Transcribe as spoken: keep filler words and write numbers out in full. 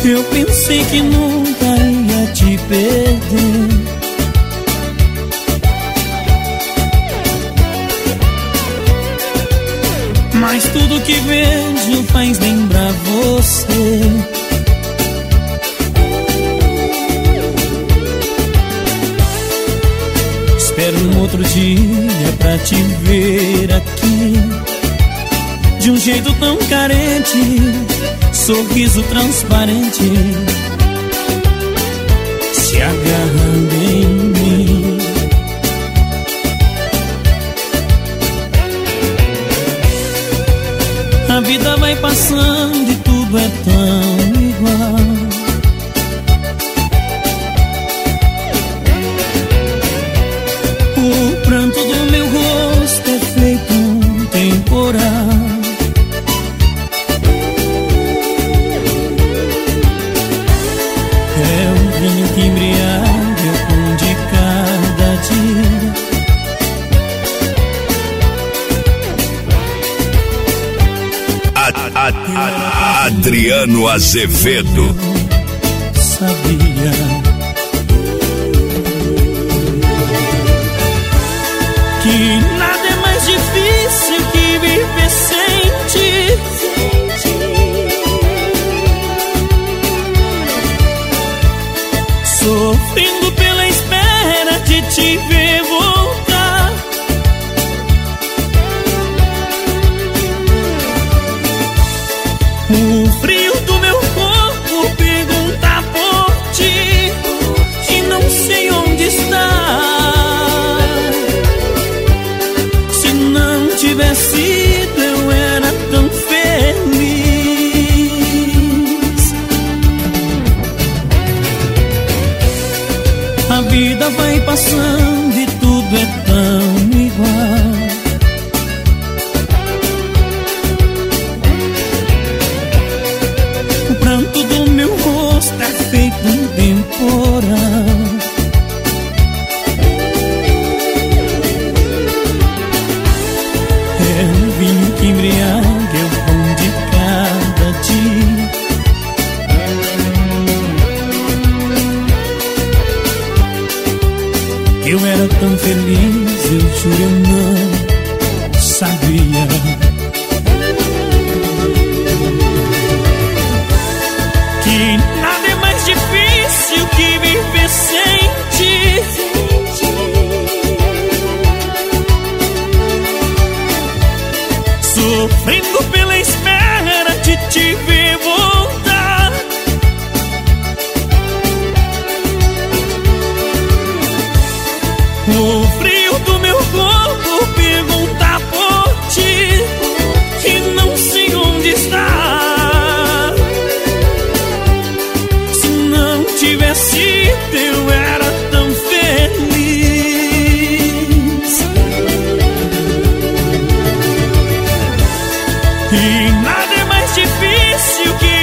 Eu pensei que nunca ia te perder, mas tudo que vejo faz lembrar você. Espero um outro dia pra te ver aqui, de um jeito tão carente, sorriso transparente, se agarrando em mim. A vida vai passando e tudo é tão igual. O pranto do meu rosto é feito um temporal. É um vinho que embriaga o pão de cada dia. A, a, Adriano Azevedo. Sabia que nada é mais difícil que viver sem ti. Sofrendo pela espera de te ver voltar. O frio do meu corpo pergunta por ti e não sei onde está. Se não tivesse ido eu era tão feliz. A vida vai passando e tudo é tão igual. O pranto do meu rosto é feito um temporal. É um vinho que embriaga, é o pão de cada dia. Eu era tão feliz, eu juro, eu não sabia. Que nada é mais difícil que viver sem ti. Sofrendo pela espera de te ver voltar. O frio do meu corpo pergunta por ti e não sei onde está. Se não tivesse ido eu era tão feliz. E nada é mais difícil que